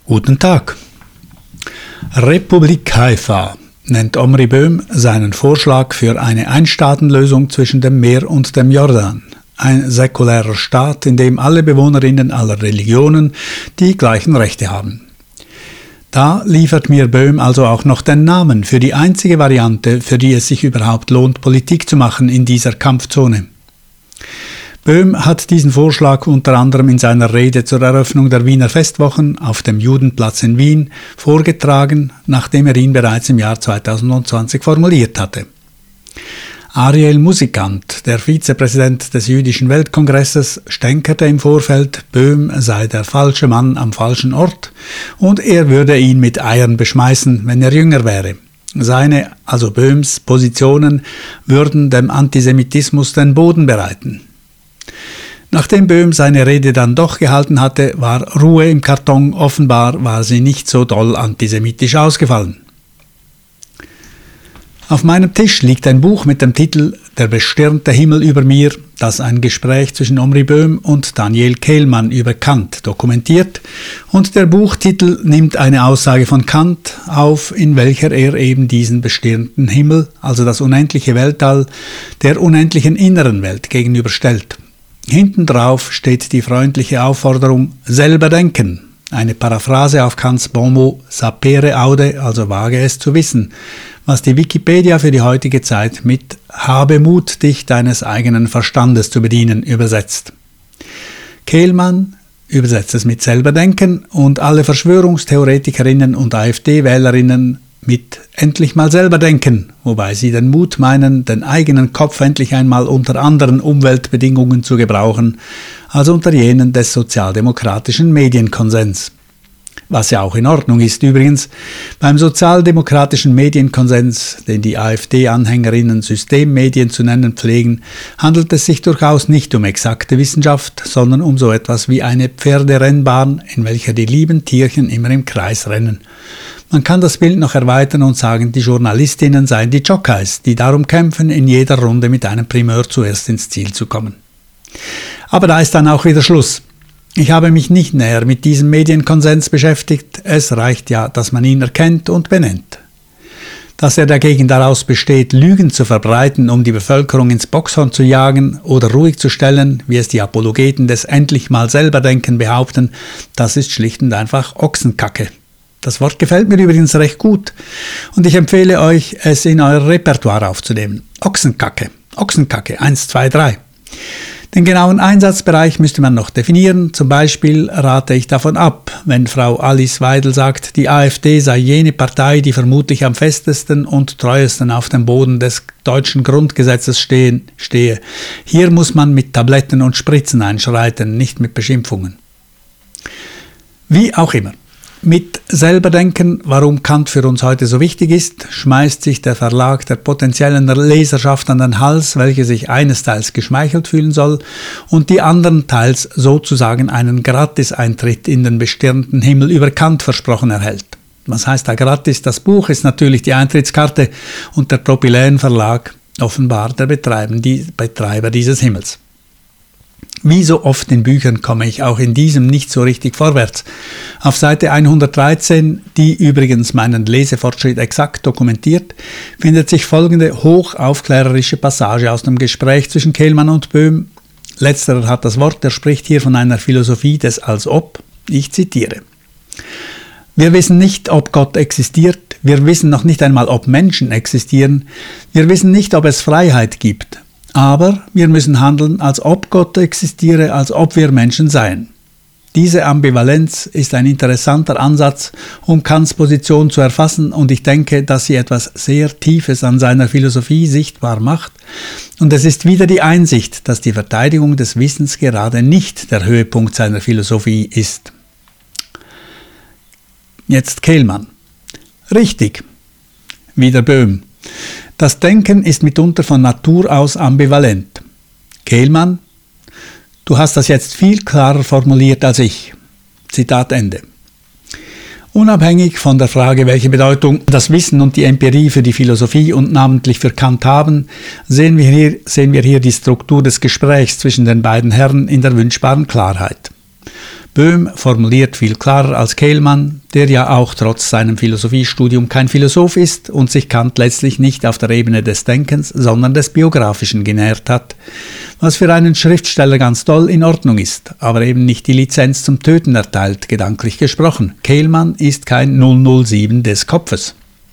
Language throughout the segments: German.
Guten Tag. Republik Haifa nennt Omri Böhm seinen Vorschlag für eine Einstaatenlösung zwischen dem Meer und dem Jordan. Ein säkulärer Staat, in dem alle Bewohnerinnen aller Religionen die gleichen Rechte haben. Da liefert mir Böhm also auch noch den Namen für die einzige Variante, für die es sich überhaupt lohnt, Politik zu machen in dieser Kampfzone. Böhm hat diesen Vorschlag unter anderem in seiner Rede zur Eröffnung der Wiener Festwochen auf dem Judenplatz in Wien vorgetragen, nachdem er ihn bereits im Jahr 2020 formuliert hatte. Ariel Musikant, der Vizepräsident des Jüdischen Weltkongresses, stänkerte im Vorfeld, Böhm sei der falsche Mann am falschen Ort und er würde ihn mit Eiern beschmeißen, wenn er jünger wäre. Seine, also Böhms, Positionen würden dem Antisemitismus den Boden bereiten. Nachdem Böhm seine Rede dann doch gehalten hatte, war Ruhe im Karton, offenbar war sie nicht so doll antisemitisch ausgefallen. Auf meinem Tisch liegt ein Buch mit dem Titel »Der bestirnte Himmel über mir«, das ein Gespräch zwischen Omri Böhm und Daniel Kehlmann über Kant dokumentiert, und der Buchtitel nimmt eine Aussage von Kant auf, in welcher er eben diesen bestirnten Himmel, also das unendliche Weltall, der unendlichen inneren Welt gegenüberstellt. Hinten drauf steht die freundliche Aufforderung »selber denken«, eine Paraphrase auf Kants Bonmot »sapere aude«, also wage es zu wissen, was die Wikipedia für die heutige Zeit mit »habe Mut, dich deines eigenen Verstandes zu bedienen« übersetzt. Kehlmann übersetzt es mit »selber denken« und alle Verschwörungstheoretikerinnen und AfD-Wählerinnen mit »endlich mal selber denken«, wobei sie den Mut meinen, den eigenen Kopf endlich einmal unter anderen Umweltbedingungen zu gebrauchen, als unter jenen des sozialdemokratischen Medienkonsens. Was ja auch in Ordnung ist übrigens. Beim sozialdemokratischen Medienkonsens, den die AfD-Anhängerinnen Systemmedien zu nennen pflegen, handelt es sich durchaus nicht um exakte Wissenschaft, sondern um so etwas wie eine Pferderennbahn, in welcher die lieben Tierchen immer im Kreis rennen. Man kann das Bild noch erweitern und sagen, die Journalistinnen seien die Jockeys, die darum kämpfen, in jeder Runde mit einem Primeur zuerst ins Ziel zu kommen. Aber da ist dann auch wieder Schluss. Ich habe mich nicht näher mit diesem Medienkonsens beschäftigt, es reicht ja, dass man ihn erkennt und benennt. Dass er dagegen daraus besteht, Lügen zu verbreiten, um die Bevölkerung ins Boxhorn zu jagen oder ruhig zu stellen, wie es die Apologeten des endlich mal selber Denken behaupten, das ist schlicht und einfach Ochsenkacke. Das Wort gefällt mir übrigens recht gut und ich empfehle euch, es in euer Repertoire aufzunehmen. Ochsenkacke, Ochsenkacke, 1, 2, 3. Den genauen Einsatzbereich müsste man noch definieren. Zum Beispiel rate ich davon ab, wenn Frau Alice Weidel sagt, die AfD sei jene Partei, die vermutlich am festesten und treuesten auf dem Boden des deutschen Grundgesetzes stehe. Hier muss man mit Tabletten und Spritzen einschreiten, nicht mit Beschimpfungen. Wie auch immer. Mit selber denken, warum Kant für uns heute so wichtig ist, schmeißt sich der Verlag der potenziellen Leserschaft an den Hals, welche sich einesteils geschmeichelt fühlen soll und die anderen teils sozusagen einen Gratis-Eintritt in den bestirnten Himmel über Kant versprochen erhält. Was heißt da gratis? Das Buch ist natürlich die Eintrittskarte und der Propyläen Verlag offenbar der Betreiber dieses Himmels. Wie so oft in Büchern komme ich auch in diesem nicht so richtig vorwärts. Auf Seite 113, die übrigens meinen Lesefortschritt exakt dokumentiert, findet sich folgende hochaufklärerische Passage aus dem Gespräch zwischen Kehlmann und Böhm. Letzterer hat das Wort, er spricht hier von einer Philosophie des Als ob. Ich zitiere. Wir wissen nicht, ob Gott existiert, wir wissen noch nicht einmal, ob Menschen existieren, wir wissen nicht, ob es Freiheit gibt. Aber wir müssen handeln, als ob Gott existiere, als ob wir Menschen seien. Diese Ambivalenz ist ein interessanter Ansatz, um Kants Position zu erfassen und ich denke, dass sie etwas sehr Tiefes an seiner Philosophie sichtbar macht und es ist wieder die Einsicht, dass die Verteidigung des Wissens gerade nicht der Höhepunkt seiner Philosophie ist. Jetzt Kehlmann. Richtig. Wieder Böhm. Das Denken ist mitunter von Natur aus ambivalent. Kehlmann, du hast das jetzt viel klarer formuliert als ich. Zitat Ende. Unabhängig von der Frage, welche Bedeutung das Wissen und die Empirie für die Philosophie und namentlich für Kant haben, sehen wir hier die Struktur des Gesprächs zwischen den beiden Herren in der wünschbaren Klarheit. Böhm formuliert viel klarer als Kehlmann, der ja auch trotz seinem Philosophiestudium kein Philosoph ist und sich Kant letztlich nicht auf der Ebene des Denkens, sondern des Biografischen genährt hat, was für einen Schriftsteller ganz toll in Ordnung ist, aber eben nicht die Lizenz zum Töten erteilt, gedanklich gesprochen. Kehlmann ist kein 007 des Kopfes.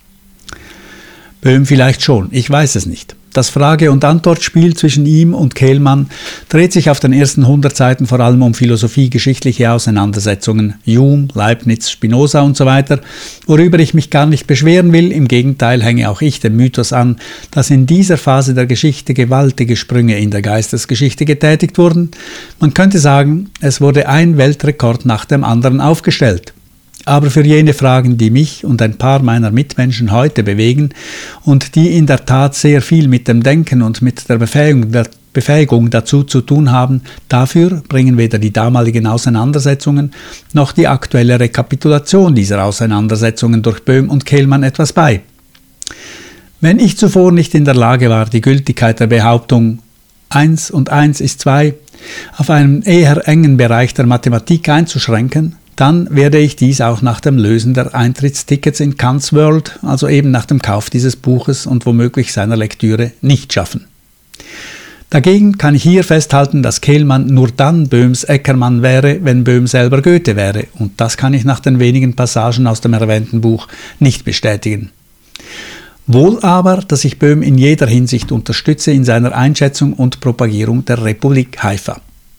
Böhm vielleicht schon, ich weiß es nicht. Das Frage- und Antwortspiel zwischen ihm und Kehlmann dreht sich auf den ersten 100 Seiten vor allem um philosophiegeschichtliche Auseinandersetzungen, Hume, Leibniz, Spinoza und so weiter, worüber ich mich gar nicht beschweren will. Im Gegenteil hänge auch ich dem Mythos an, dass in dieser Phase der Geschichte gewaltige Sprünge in der Geistesgeschichte getätigt wurden. Man könnte sagen, es wurde ein Weltrekord nach dem anderen aufgestellt. Aber für jene Fragen, die mich und ein paar meiner Mitmenschen heute bewegen und die in der Tat sehr viel mit dem Denken und mit der Befähigung dazu zu tun haben, dafür bringen weder die damaligen Auseinandersetzungen noch die aktuelle Rekapitulation dieser Auseinandersetzungen durch Böhm und Kehlmann etwas bei. Wenn ich zuvor nicht in der Lage war, die Gültigkeit der Behauptung 1 und 1 ist 2 auf einen eher engen Bereich der Mathematik einzuschränken, dann werde ich dies auch nach dem Lösen der Eintrittstickets in Kant's World, also eben nach dem Kauf dieses Buches und womöglich seiner Lektüre, nicht schaffen. Dagegen kann ich hier festhalten, dass Kehlmann nur dann Böhms Eckermann wäre, wenn Böhm selber Goethe wäre, und das kann ich nach den wenigen Passagen aus dem erwähnten Buch nicht bestätigen. Wohl aber, dass ich Böhm in jeder Hinsicht unterstütze in seiner Einschätzung und Propagierung der Republik Haifa.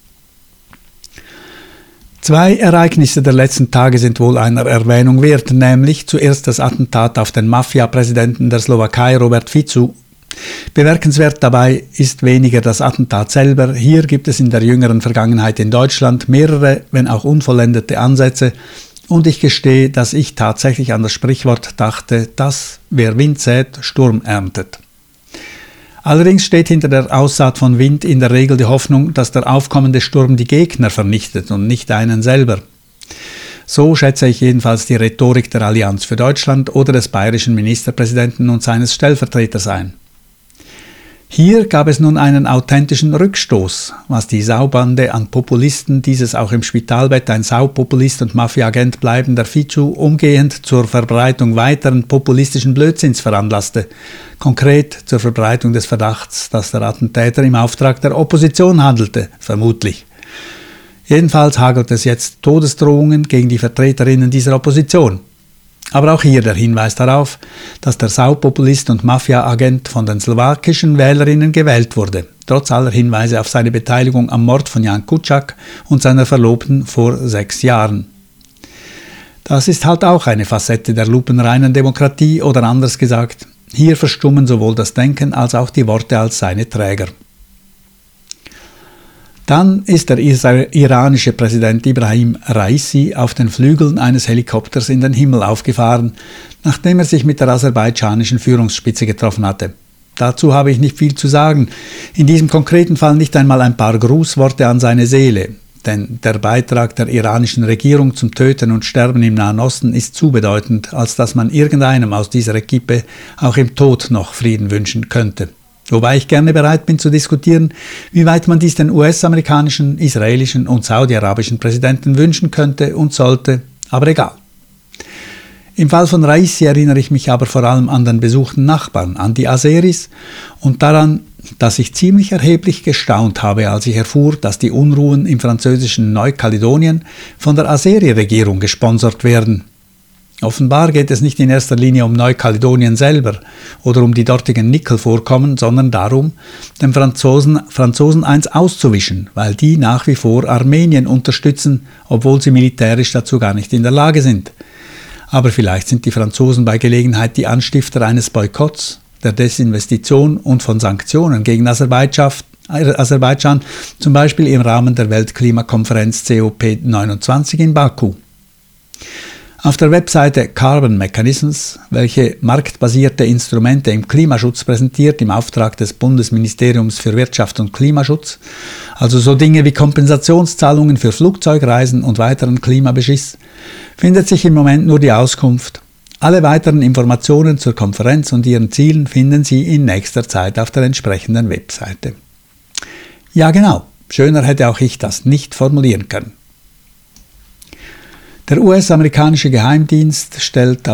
2 Ereignisse der letzten Tage sind wohl einer Erwähnung wert, nämlich zuerst das Attentat auf den Mafia-Präsidenten der Slowakei, Robert Fico. Bemerkenswert dabei ist weniger das Attentat selber. Hier gibt es in der jüngeren Vergangenheit in Deutschland mehrere, wenn auch unvollendete Ansätze, und ich gestehe, dass ich tatsächlich an das Sprichwort dachte, dass wer Wind sät, Sturm erntet. Allerdings steht hinter der Aussaat von Wind in der Regel die Hoffnung, dass der aufkommende Sturm die Gegner vernichtet und nicht einen selber. So schätze ich jedenfalls die Rhetorik der Allianz für Deutschland oder des bayerischen Ministerpräsidenten und seines Stellvertreters ein. Hier gab es nun einen authentischen Rückstoß, was die Saubande an Populisten, dieses auch im Spitalbett ein Saupopulist und Mafia-Agent bleibender Fico, umgehend zur Verbreitung weiteren populistischen Blödsinns veranlasste, konkret zur Verbreitung des Verdachts, dass der Attentäter im Auftrag der Opposition handelte, vermutlich. Jedenfalls hagelt es jetzt Todesdrohungen gegen die Vertreterinnen dieser Opposition. Aber auch hier der Hinweis darauf, dass der Saupopulist und Mafia-Agent von den slowakischen Wählerinnen gewählt wurde, trotz aller Hinweise auf seine Beteiligung am Mord von Jan Kuciak und seiner Verlobten vor 6 Jahren. Das ist halt auch eine Facette der lupenreinen Demokratie, oder anders gesagt, hier verstummen sowohl das Denken als auch die Worte als seine Träger. Dann ist der iranische Präsident Ibrahim Raisi auf den Flügeln eines Helikopters in den Himmel aufgefahren, nachdem er sich mit der aserbaidschanischen Führungsspitze getroffen hatte. Dazu habe ich nicht viel zu sagen, in diesem konkreten Fall nicht einmal ein paar Grußworte an seine Seele, denn der Beitrag der iranischen Regierung zum Töten und Sterben im Nahen Osten ist zu bedeutend, als dass man irgendeinem aus dieser Equipe auch im Tod noch Frieden wünschen könnte. Wobei ich gerne bereit bin zu diskutieren, wie weit man dies den US-amerikanischen, israelischen und saudi-arabischen Präsidenten wünschen könnte und sollte, aber egal. Im Fall von Raisi erinnere ich mich aber vor allem an den besuchten Nachbarn, an die Aseris, und daran, dass ich ziemlich erheblich gestaunt habe, als ich erfuhr, dass die Unruhen im französischen Neukaledonien von der Azeri-Regierung gesponsert werden. Offenbar geht es nicht in erster Linie um Neukaledonien selber oder um die dortigen Nickelvorkommen, sondern darum, den Franzosen eins auszuwischen, weil die nach wie vor Armenien unterstützen, obwohl sie militärisch dazu gar nicht in der Lage sind. Aber vielleicht sind die Franzosen bei Gelegenheit die Anstifter eines Boykotts, der Desinvestition und von Sanktionen gegen Aserbaidschan, zum Beispiel im Rahmen der Weltklimakonferenz COP29 in Baku. Auf der Webseite Carbon Mechanisms, welche marktbasierte Instrumente im Klimaschutz präsentiert im Auftrag des Bundesministeriums für Wirtschaft und Klimaschutz, also so Dinge wie Kompensationszahlungen für Flugzeugreisen und weiteren Klimabeschiss, findet sich im Moment nur die Auskunft: Alle weiteren Informationen zur Konferenz und ihren Zielen finden Sie in nächster Zeit auf der entsprechenden Webseite. Ja genau, schöner hätte auch ich das nicht formulieren können. Der US-amerikanische Geheimdienst stellt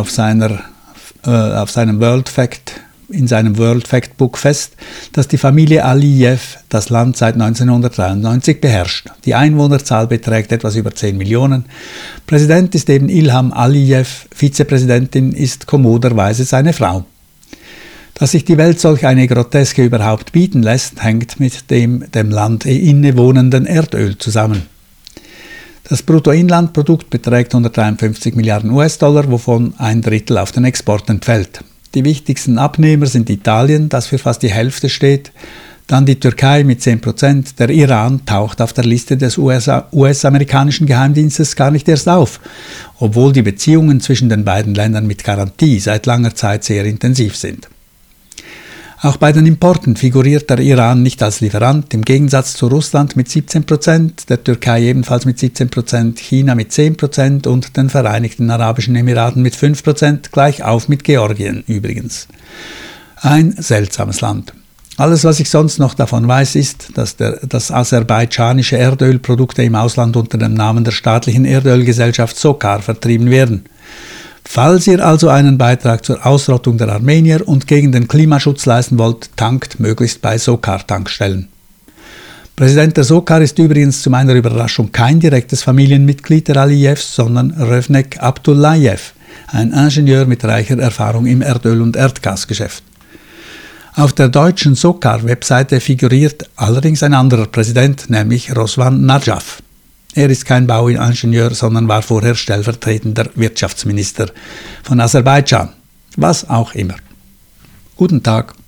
in seinem World Factbook fest, dass die Familie Aliyev das Land seit 1993 beherrscht. Die Einwohnerzahl beträgt etwas über 10 Millionen. Präsident ist eben Ilham Aliyev, Vizepräsidentin ist kommoderweise seine Frau. Dass sich die Welt solch eine Groteske überhaupt bieten lässt, hängt mit dem Land innewohnenden Erdöl zusammen. Das Bruttoinlandprodukt beträgt 153 Milliarden US-Dollar, wovon 1/3 auf den Export entfällt. Die wichtigsten Abnehmer sind Italien, das für fast die Hälfte steht, dann die Türkei mit 10%, der Iran taucht auf der Liste des US-amerikanischen Geheimdienstes gar nicht erst auf, obwohl die Beziehungen zwischen den beiden Ländern mit Garantie seit langer Zeit sehr intensiv sind. Auch bei den Importen figuriert der Iran nicht als Lieferant, im Gegensatz zu Russland mit 17%, der Türkei ebenfalls mit 17%, China mit 10% und den Vereinigten Arabischen Emiraten mit 5%, gleich auf mit Georgien übrigens. Ein seltsames Land. Alles, was ich sonst noch davon weiß, ist, dass aserbaidschanische Erdölprodukte im Ausland unter dem Namen der staatlichen Erdölgesellschaft SOCAR vertrieben werden. Falls ihr also einen Beitrag zur Ausrottung der Armenier und gegen den Klimaschutz leisten wollt, tankt möglichst bei SOCAR-Tankstellen. Präsident der SOCAR ist übrigens zu meiner Überraschung kein direktes Familienmitglied der Aliyevs, sondern Rövnek Abdullajew, ein Ingenieur mit reicher Erfahrung im Erdöl- und Erdgasgeschäft. Auf der deutschen SOCAR-Webseite figuriert allerdings ein anderer Präsident, nämlich Roswan Najaf. Er ist kein Bauingenieur, sondern war vorher stellvertretender Wirtschaftsminister von Aserbaidschan. Was auch immer. Guten Tag.